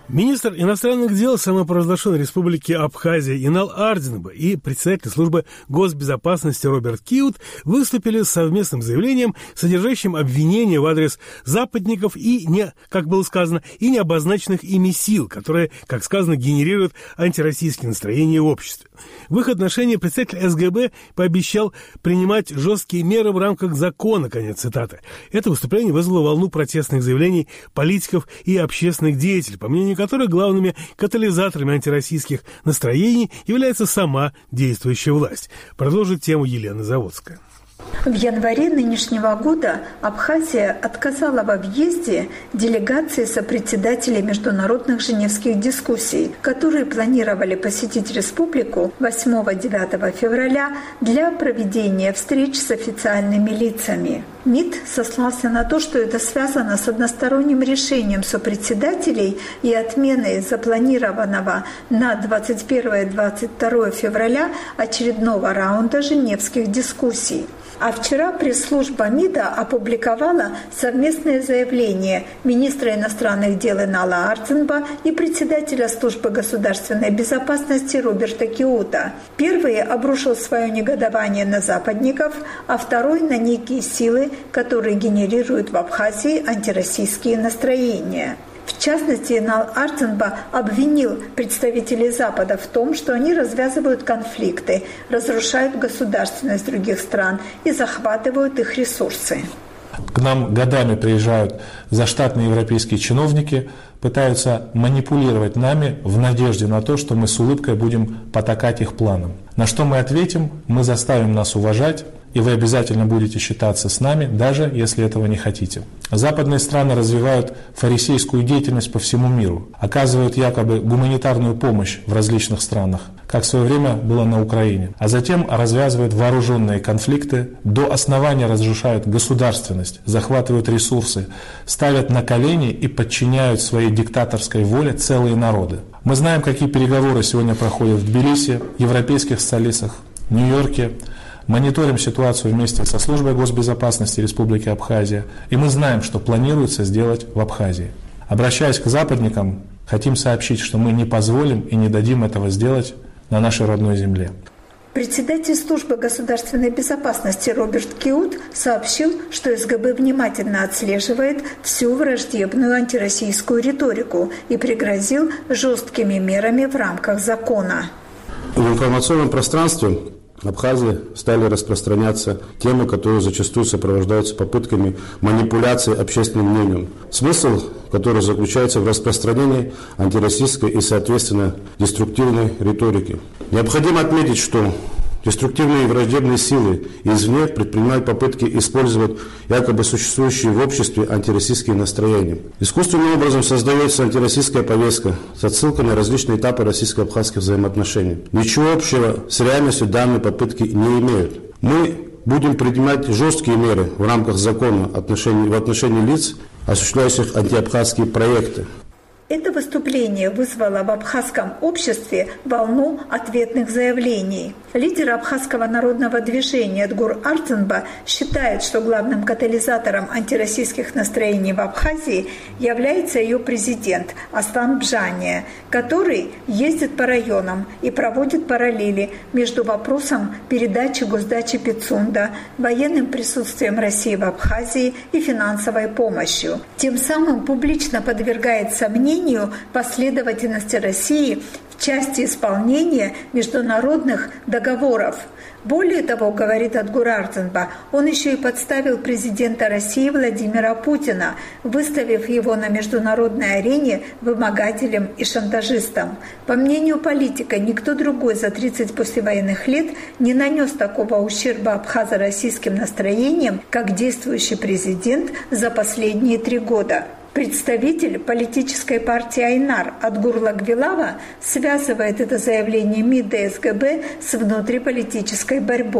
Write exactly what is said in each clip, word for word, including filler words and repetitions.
Министр иностранных дел самопровозглашенной республики Абхазия Инал Ардинба и председатель службы госбезопасности Роберт Киут выступили с совместным заявлением, содержащим обвинения в адрес западников и не, как было сказано, и не обозначенных ими сил, которые, как сказано, генерируют антироссийские настроения в обществе. В их отношении представитель эс гэ бэ пообещал принимать жесткие меры в рамках закона, конец цитаты. Это выступление вызвало волну протестных заявлений политиков и общественных деятелей, по мнению которых главными катализаторами антироссийских настроений является сама действующая власть. Продолжит тему Елена Заводская. В январе нынешнего года Абхазия отказала во въезде делегации сопредседателей международных женевских дискуссий, которые планировали посетить республику восьмого-девятого февраля для проведения встреч с официальными лицами. МИД сослался на то, что это связано с односторонним решением сопредседателей и отменой запланированного на двадцать первое — двадцать второе февраля очередного раунда женевских дискуссий. А вчера пресс-служба МИДа опубликовала совместное заявление министра иностранных дел Инала Ардинба и председателя службы государственной безопасности Роберта Киута. Первый обрушил свое негодование на западников, а второй на некие силы, которые генерируют в Абхазии антироссийские настроения. В частности, Инал Ардинба обвинил представителей Запада в том, что они развязывают конфликты, разрушают государственность других стран и захватывают их ресурсы. К нам годами приезжают заштатные европейские чиновники, пытаются манипулировать нами в надежде на то, что мы с улыбкой будем потакать их планам. На что мы ответим: мы заставим нас уважать, и вы обязательно будете считаться с нами, даже если этого не хотите. Западные страны развивают фарисейскую деятельность по всему миру, оказывают якобы гуманитарную помощь в различных странах, как в свое время было на Украине, а затем развязывают вооруженные конфликты, до основания разрушают государственность, захватывают ресурсы, ставят на колени и подчиняют своей диктаторской воле целые народы. Мы знаем, какие переговоры сегодня проходят в Тбилиси, европейских столицах, Нью-Йорке. Мониторим ситуацию вместе со службой госбезопасности Республики Абхазия, и мы знаем, что планируется сделать в Абхазии. Обращаясь к западникам, хотим сообщить, что мы не позволим и не дадим этого сделать на нашей родной земле. Председатель службы государственной безопасности Роберт Киут сообщил, что эс гэ бэ внимательно отслеживает всю враждебную антироссийскую риторику и пригрозил жесткими мерами в рамках закона. В информационном пространстве Абхазии стали распространяться темы, которые зачастую сопровождаются попытками манипуляции общественным мнением. Смысл, который заключается в распространении антироссийской и, соответственно, деструктивной риторики. Необходимо отметить, что деструктивные и враждебные силы извне предпринимают попытки использовать якобы существующие в обществе антироссийские настроения. Искусственным образом создается антироссийская повестка с отсылкой на различные этапы российско-абхазских взаимоотношений. Ничего общего с реальностью данные попытки не имеют. Мы будем принимать жесткие меры в рамках закона в отношении лиц, осуществляющих антиабхазские проекты. Это выступление вызвало в абхазском обществе волну ответных заявлений. Лидер абхазского народного движения Эдгур Ардинба считает, что главным катализатором антироссийских настроений в Абхазии является ее президент Аслан Бжания, который ездит по районам и проводит параллели между вопросом передачи госдачи Пицунда, военным присутствием России в Абхазии и финансовой помощью. Тем самым публично подвергает сомнению последовательности России в части исполнения международных договоров. Более того, говорит Эдгур Ардинба, он еще и подставил президента России Владимира Путина, выставив его на международной арене вымогателем и шантажистом. По мнению политика, никто другой за тридцать послевоенных лет не нанес такого ущерба абхазо-российским настроениям, как действующий президент за последние три года. Представитель политической партии Айнар Адгур Лагвилава связывает это заявление МИДа эс гэ бэ с внутриполитической борьбой.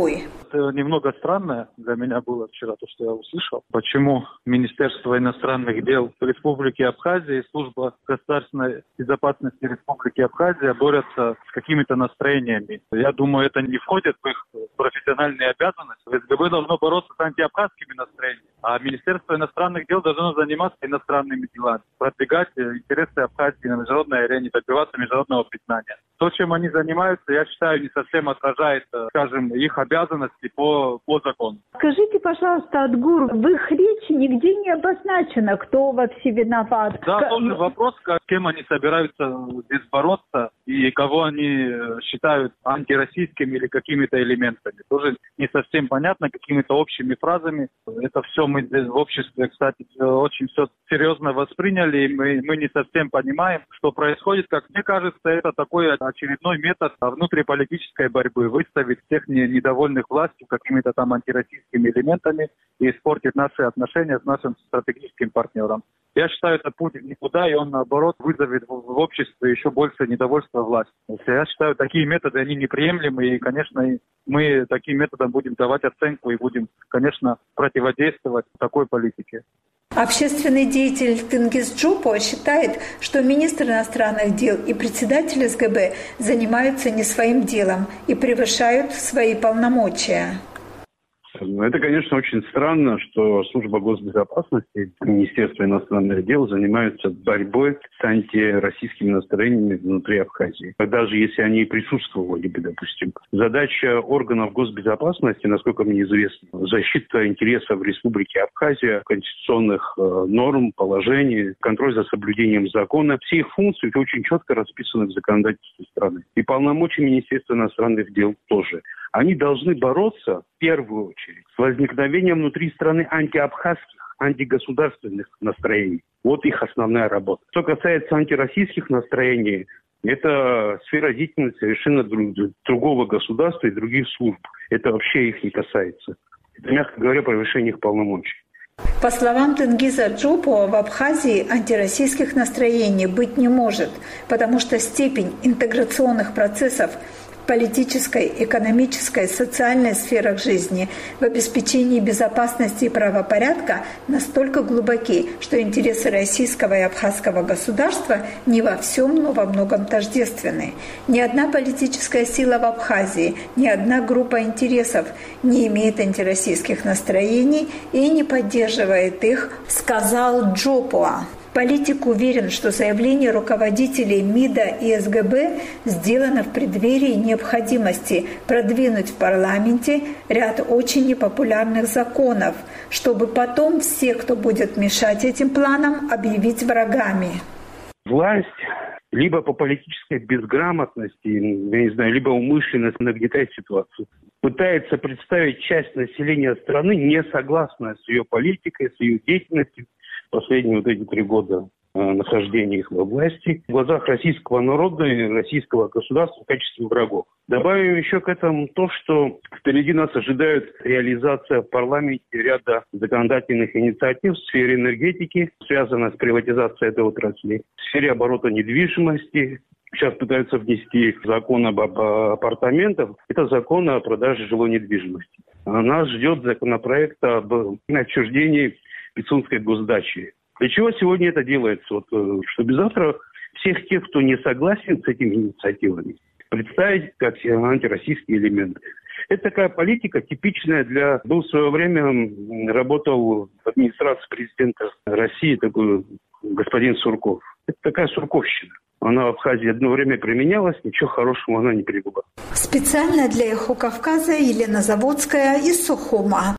немного странное для меня было вчера, то, что я услышал. Почему Министерство иностранных дел Республики Абхазия и Служба государственной безопасности Республики Абхазия борются с какими-то настроениями. Я думаю, это не входит в их профессиональные обязанности. СГБ должно бороться с антиабхазскими настроениями, а Министерство иностранных дел должно заниматься иностранными делами, продвигать интересы Абхазии на международной арене, добиваться международного признания. То, чем они занимаются, я считаю, не совсем отражает, скажем, их обязанности по, по закону. Скажите, пожалуйста, Адгур, в их речи нигде не обозначено, кто вообще виноват. Да, К... тоже вопрос, с кем они собираются здесь бороться и кого они считают антироссийскими или какими-то элементами. Тоже не совсем понятно, какими-то общими фразами. Это все мы здесь в обществе, кстати, очень все серьезно восприняли, и мы, мы не совсем понимаем, что происходит. Как мне кажется, это такой очередной метод внутриполитической борьбы. Выставить всех недовольных властью какими-то там антироссийскими элементами и испортить наши отношения с нашим стратегическим партнером. Я считаю, это путь никуда, и он, наоборот, вызовет в обществе еще больше недовольства властью. Я считаю, такие методы, они неприемлемы, и, конечно, мы таким методом будем давать оценку и будем, конечно, противодействовать такой политике. Общественный деятель Тенгиз Джопо считает, что министр иностранных дел и председатель СГБ занимаются не своим делом и превышают свои полномочия. Это, конечно, очень странно, что Служба госбезопасности, Министерство иностранных дел занимаются борьбой с антироссийскими настроениями внутри Абхазии. Даже если они и присутствовали бы, допустим. Задача органов госбезопасности, насколько мне известно, защита интересов Республики Абхазия, конституционных э, норм, положений, контроль за соблюдением закона. Все их функции очень четко расписаны в законодательстве страны. И полномочия Министерства иностранных дел тоже. Они должны бороться, в первую очередь, с возникновением внутри страны антиабхазских, антигосударственных настроений. Вот их основная работа. Что касается антироссийских настроений, это сфера деятельности совершенно друг, другого государства и других служб. Это вообще их не касается. Это, мягко говоря, превышение их полномочий. По словам Тенгиза Джопо, в Абхазии антироссийских настроений быть не может, потому что степень интеграционных процессов в политической, экономической, социальной сферах жизни, в обеспечении безопасности и правопорядка настолько глубоки, что интересы российского и абхазского государства не во всем, но во многом тождественны. Ни одна политическая сила в Абхазии, ни одна группа интересов не имеет антироссийских настроений и не поддерживает их, сказал Джопо. Политик уверен, что заявление руководителей МИДа и СГБ сделано в преддверии необходимости продвинуть в парламенте ряд очень непопулярных законов, чтобы потом все, кто будет мешать этим планам, объявить врагами. Власть либо по политической безграмотности, я не знаю, либо умышленно нагнетает ситуацию, пытается представить часть населения страны, не согласная с ее политикой, с ее деятельностью, последние вот эти три года э, нахождения их во власти, в глазах российского народа и российского государства в качестве врагов. Добавим еще к этому то, что впереди нас ожидает реализация в парламенте ряда законодательных инициатив в сфере энергетики, связанных с приватизацией этой отрасли, в сфере оборота недвижимости. Сейчас пытаются внести закон об апартаментах. Это закон о продаже жилой недвижимости. А нас ждет законопроект об отчуждении Пицунской госдачи. Для чего сегодня это делается? Вот, чтобы завтра всех тех, кто не согласен с этими инициативами, представить как антироссийские элементы. Это такая политика типичная для... Был в свое время, работал в администрации президента России такой господин Сурков. Это такая сурковщина. Она в Абхазии одно время применялась, ничего хорошего она не привела. Специально для «Эхо Кавказа» Елена Заводская из Сухума.